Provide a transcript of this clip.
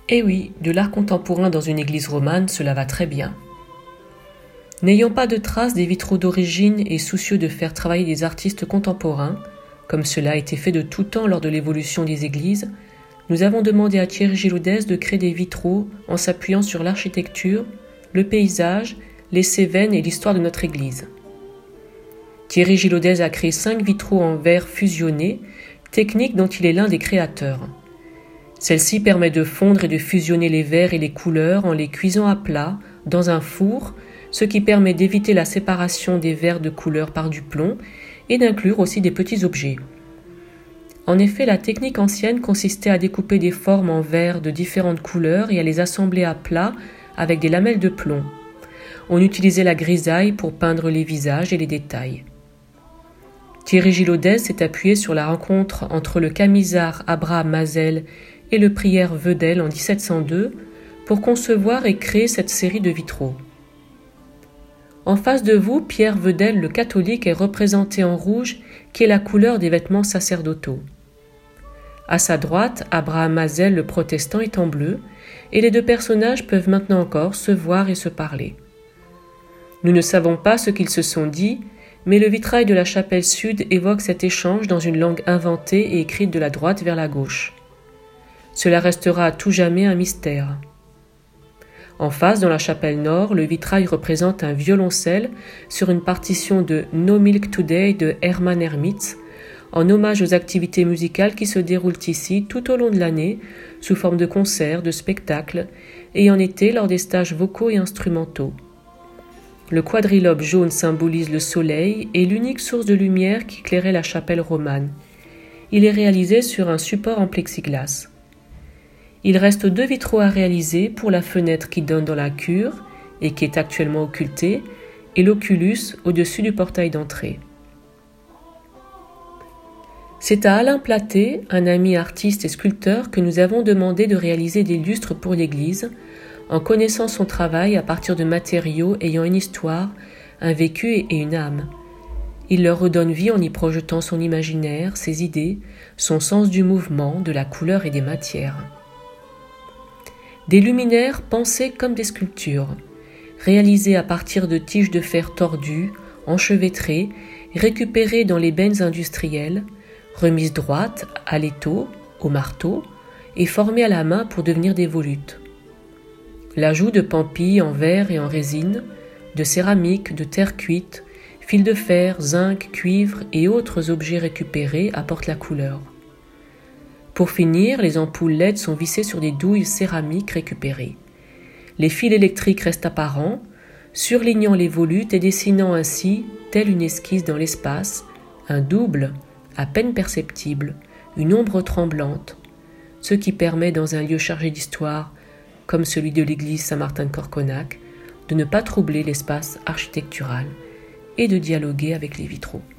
Eh oui, de l'art contemporain dans une église romane, cela va très bien. N'ayant pas de traces des vitraux d'origine et soucieux de faire travailler des artistes contemporains, comme cela a été fait de tout temps lors de l'évolution des églises, nous avons demandé à Thierry Gilaudès de créer des vitraux en s'appuyant sur l'architecture, le paysage, les Cévennes et l'histoire de notre église. Thierry Gilaudès a créé 5 vitraux en verre fusionné, technique dont il est l'un des créateurs. Celle-ci permet de fondre et de fusionner les verres et les couleurs en les cuisant à plat dans un four, ce qui permet d'éviter la séparation des verres de couleur par du plomb et d'inclure aussi des petits objets. En effet, la technique ancienne consistait à découper des formes en verre de différentes couleurs et à les assembler à plat avec des lamelles de plomb. On utilisait la grisaille pour peindre les visages et les détails. Thierry Gilaudès s'est appuyé sur la rencontre entre le camisard Abraham Mazel et le prieur Vedel en 1702 pour concevoir et créer cette série de vitraux. En face de vous, Pierre Vedel, le catholique, est représenté en rouge, qui est la couleur des vêtements sacerdotaux. À sa droite, Abraham Mazel, le protestant, est en bleu, et les deux personnages peuvent maintenant encore se voir et se parler. Nous ne savons pas ce qu'ils se sont dit, mais le vitrail de la chapelle sud évoque cet échange dans une langue inventée et écrite de la droite vers la gauche. Cela restera à tout jamais un mystère. En face, dans la chapelle nord, le vitrail représente un violoncelle sur une partition de No Milk Today de Hermann Hermits, en hommage aux activités musicales qui se déroulent ici tout au long de l'année, sous forme de concerts, de spectacles, et en été lors des stages vocaux et instrumentaux. Le quadrilobe jaune symbolise le soleil et l'unique source de lumière qui éclairait la chapelle romane. Il est réalisé sur un support en plexiglas. Il reste 2 vitraux à réaliser pour la fenêtre qui donne dans la cure et qui est actuellement occultée, et l'oculus au-dessus du portail d'entrée. C'est à Alain Platé, un ami artiste et sculpteur, que nous avons demandé de réaliser des lustres pour l'église, en connaissant son travail à partir de matériaux ayant une histoire, un vécu et une âme. Il leur redonne vie en y projetant son imaginaire, ses idées, son sens du mouvement, de la couleur et des matières. Des luminaires pensés comme des sculptures, réalisés à partir de tiges de fer tordues, enchevêtrées, récupérées dans les bennes industrielles, remises droites à l'étau, au marteau, et formées à la main pour devenir des volutes. L'ajout de pampilles en verre et en résine, de céramique, de terre cuite, fils de fer, zinc, cuivre et autres objets récupérés apportent la couleur. Pour finir, les ampoules LED sont vissées sur des douilles céramiques récupérées. Les fils électriques restent apparents, surlignant les volutes et dessinant ainsi, telle une esquisse dans l'espace, un double, à peine perceptible, une ombre tremblante, ce qui permet dans un lieu chargé d'histoire, comme celui de l'église Saint-Martin de Corconac, de ne pas troubler l'espace architectural et de dialoguer avec les vitraux.